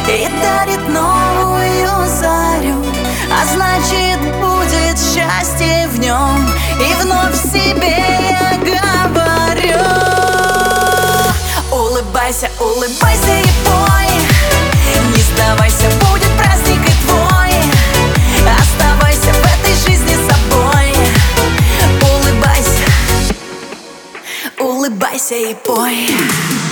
и дарит новую зарю, а значит, будет счастье в нем. И вновь себе я говорю: улыбайся, улыбайся и пой, не сдавайся, будет праздник и твой. Оставайся в этой жизни собой. Улыбайся, улыбайся и пой.